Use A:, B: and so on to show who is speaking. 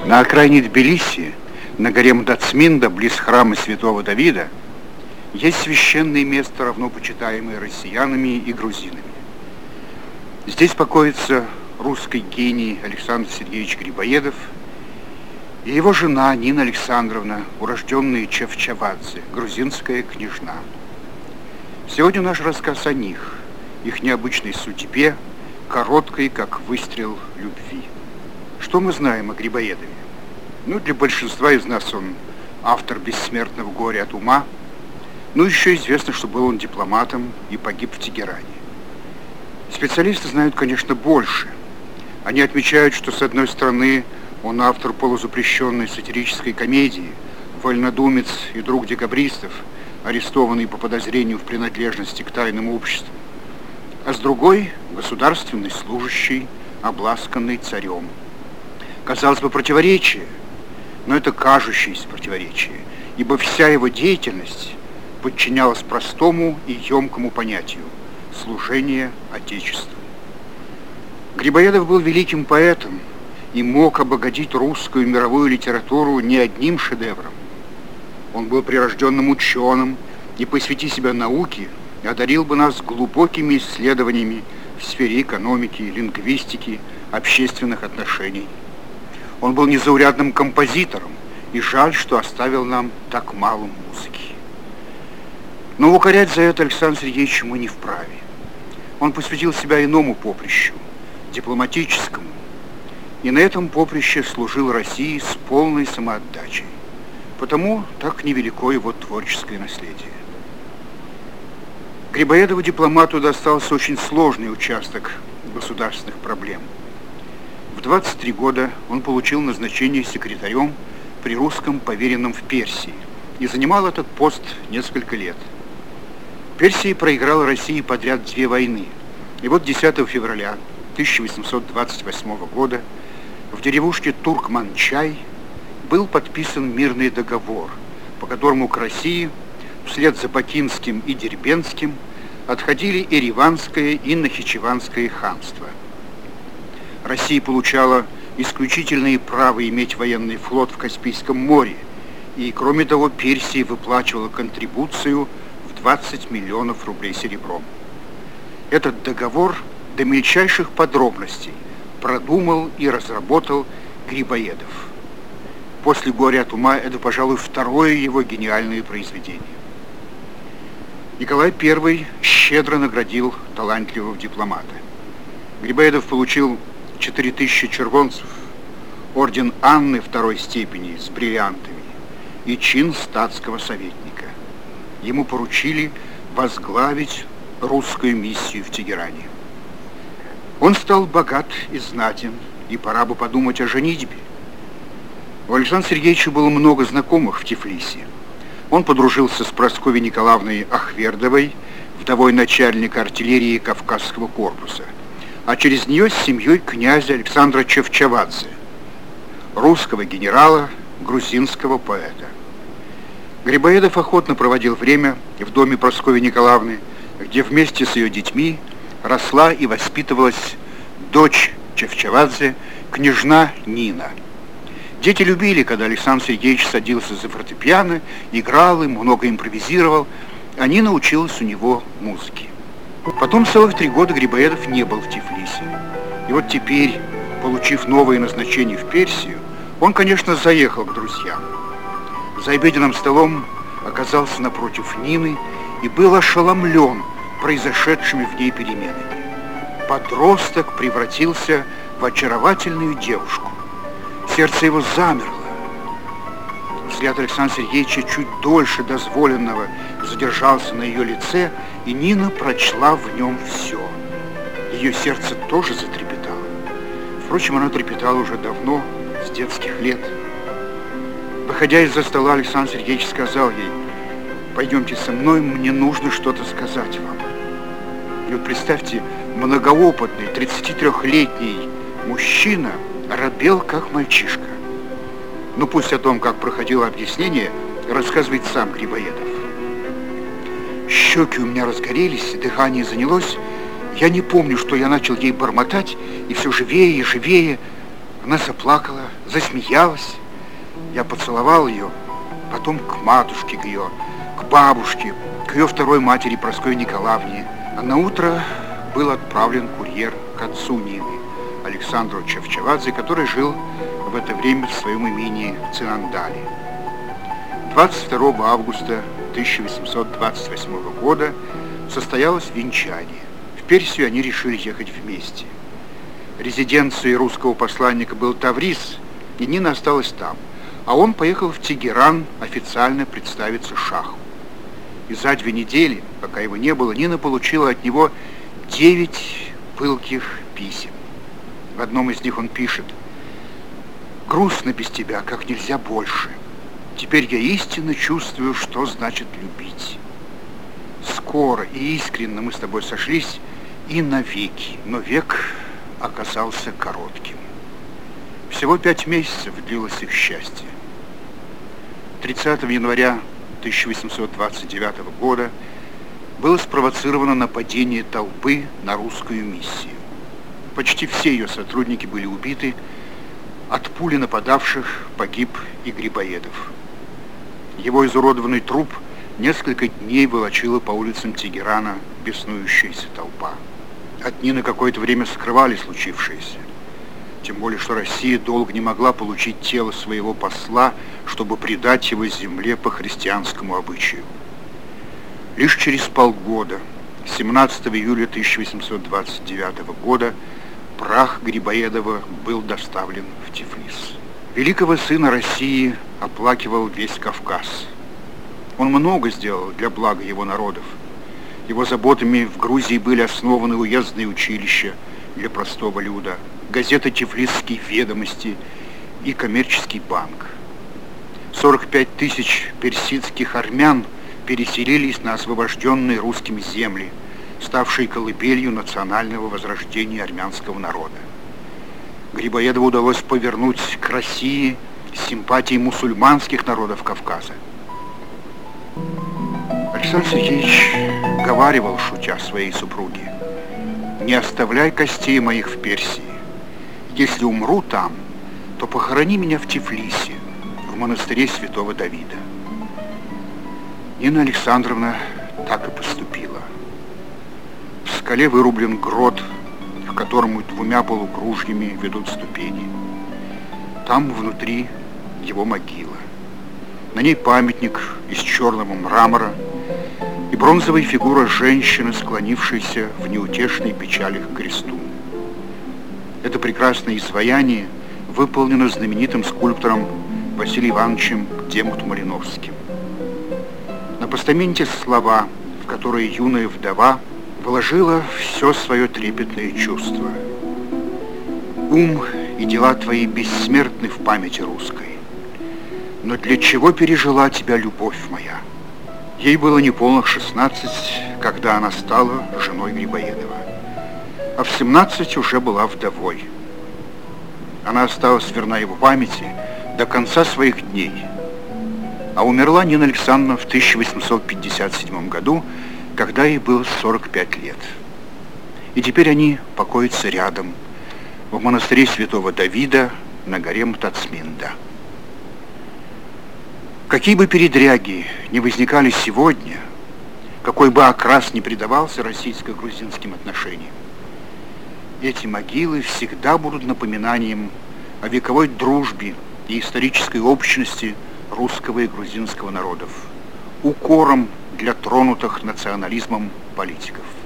A: На окраине Тбилиси, на горе Мдацминда, близ храма святого Давида, есть священное место, равно почитаемое россиянами и грузинами. Здесь покоится русский гений Александр Сергеевич Грибоедов и его жена Нина Александровна, урожденная Чевчавадзе, грузинская княжна. Сегодня наш рассказ о них, их необычной судьбе, короткой, как выстрел любви. Что мы знаем о Грибоедове? Для большинства из нас он автор бессмертного «Горя от ума». Еще известно, что был он дипломатом и погиб в Тегеране. Специалисты знают, конечно, больше. Они отмечают, что, с одной стороны, он автор полузапрещенной сатирической комедии, вольнодумец и друг декабристов, арестованный по подозрению в принадлежности к тайным обществам, а с другой – государственный служащий, обласканный царем. Казалось бы, противоречие, но это кажущееся противоречие, ибо вся его деятельность подчинялась простому и емкому понятию – служение Отечеству. Грибоедов был великим поэтом и мог обогатить русскую мировую литературу не одним шедевром. Он был прирожденным ученым и, посвяти себя науке, одарил бы нас глубокими исследованиями в сфере экономики, лингвистики, общественных отношений. Он был незаурядным композитором, и жаль, что оставил нам так мало музыки. Но укорять за это Александра Сергеевича мы не вправе. Он посвятил себя иному поприщу, дипломатическому, и на этом поприще служил России с полной самоотдачей. Потому так невелико его творческое наследие. Грибоедову дипломату достался очень сложный участок государственных проблем. В 23 года он получил назначение секретарем при русском поверенном в Персии и занимал этот пост несколько лет. Персия проиграла России подряд 2 войны. И вот 10 февраля 1828 года в деревушке Туркманчай был подписан мирный договор, по которому к России вслед за Бакинским и Дербентским отходили Ереванское и Нахичеванское ханство. Россия получала исключительное право иметь военный флот в Каспийском море, и, кроме того, Персия выплачивала контрибуцию в 20 миллионов рублей серебром. Этот договор до мельчайших подробностей продумал и разработал Грибоедов. После «Горя от ума» это, пожалуй, второе его гениальное произведение. Николай I щедро наградил талантливого дипломата. Грибоедов получил 4000 червонцев, орден Анны второй степени с бриллиантами и чин статского советника. Ему поручили возглавить русскую миссию в Тегеране. Он стал богат и знатен, и пора бы подумать о женитьбе. У Александра Сергеевича было много знакомых в Тифлисе. Он подружился с Прасковьей Николаевной Ахвердовой, вдовой начальника артиллерии Кавказского корпуса, а через нее с семьей князя Александра Чевчавадзе, русского генерала, грузинского поэта. Грибоедов охотно проводил время в доме Прасковьи Николаевны, где вместе с ее детьми росла и воспитывалась дочь Чевчавадзе, княжна Нина. Дети любили, когда Александр Сергеевич садился за фортепиано, играл им, много импровизировал, а Нина училась у него музыке. Потом целых 3 года Грибоедов не был в Тифлисе. И вот теперь, получив новое назначение в Персию, он, конечно, заехал к друзьям. За обеденным столом оказался напротив Нины и был ошеломлен произошедшими в ней переменами. Подросток превратился в очаровательную девушку. Сердце его замерло. Взгляд Александра Сергеевича чуть дольше дозволенного задержался на ее лице, и Нина прочла в нем все. Ее сердце тоже затрепетало. Впрочем, оно трепетало уже давно, с детских лет. Выходя из-за стола, Александр Сергеевич сказал ей: «Пойдемте со мной, мне нужно что-то сказать вам». И вот представьте, многоопытный, 33-летний мужчина робел, как мальчишка. Пусть о том, как проходило объяснение, рассказывает сам Грибоедов. Щеки у меня разгорелись, дыхание занялось. Я не помню, что я начал ей бормотать, и все живее и живее. Она заплакала, засмеялась. Я поцеловал ее, потом к матушке к ее, к бабушке, к ее второй матери Прасковье Николаевне. А на утро был отправлен курьер к отцу Нины, Александру Чавчавадзе, который жил в это время в своем имении в Цинандале. 22 августа 1828 года состоялось венчание. В Персию они решили ехать вместе. Резиденцией русского посланника был Тавриз, и Нина осталась там. А он поехал в Тегеран официально представиться шаху. И за 2 недели, пока его не было, Нина получила от него 9 пылких писем. В одном из них он пишет: «Грустно без тебя, как нельзя больше. Теперь я истинно чувствую, что значит любить. Скоро и искренне мы с тобой сошлись и навеки, но век оказался коротким». Всего 5 месяцев длилось их счастье. 30 января 1829 года было спровоцировано нападение толпы на русскую миссию. Почти все ее сотрудники были убиты. От пули нападавших погиб и Грибоедов. Его изуродованный труп несколько дней волочила по улицам Тегерана беснующаяся толпа. От Нины какое-то время скрывали случившееся. Тем более, что Россия долго не могла получить тело своего посла, чтобы предать его земле по христианскому обычаю. Лишь через полгода, 17 июля 1829 года, прах Грибоедова был доставлен в Тифлис. Великого сына России оплакивал весь Кавказ. Он много сделал для блага его народов. Его заботами в Грузии были основаны уездные училища для простого люда, газета «Тифлисские ведомости» и коммерческий банк. 45 тысяч персидских армян переселились на освобожденные русскими земли, ставшие колыбелью национального возрождения армянского народа. Грибоедову удалось повернуть к России симпатии мусульманских народов Кавказа. Александр Сергеевич говаривал, шутя своей супруге: «Не оставляй костей моих в Персии. Если умру там, то похорони меня в Тифлисе, в монастыре святого Давида». Нина Александровна так и поступила. В скале вырублен грот, к которому 2 полукружьями ведут ступени. Там внутри его могила. На ней памятник из черного мрамора и бронзовая фигура женщины, склонившейся в неутешной печали к кресту. Это прекрасное изваяние выполнено знаменитым скульптором Василием Ивановичем Демут-Малиновским. На постаменте слова, в которые юная вдова вложила все свое трепетное чувство. «Ум и дела твои бессмертны в памяти русской. Но для чего пережила тебя любовь моя?» Ей было неполных 16, когда она стала женой Грибоедова, а в 17 уже была вдовой. Она осталась верна его памяти до конца своих дней, а умерла Нина Александровна в 1857 году, когда ей было 45 лет. И теперь они покоятся рядом, в монастыре святого Давида на горе Мтацминда. Какие бы передряги ни возникали сегодня, какой бы окрас ни придавался российско-грузинским отношениям, эти могилы всегда будут напоминанием о вековой дружбе и исторической общности русского и грузинского народов, укором для тронутых национализмом политиков.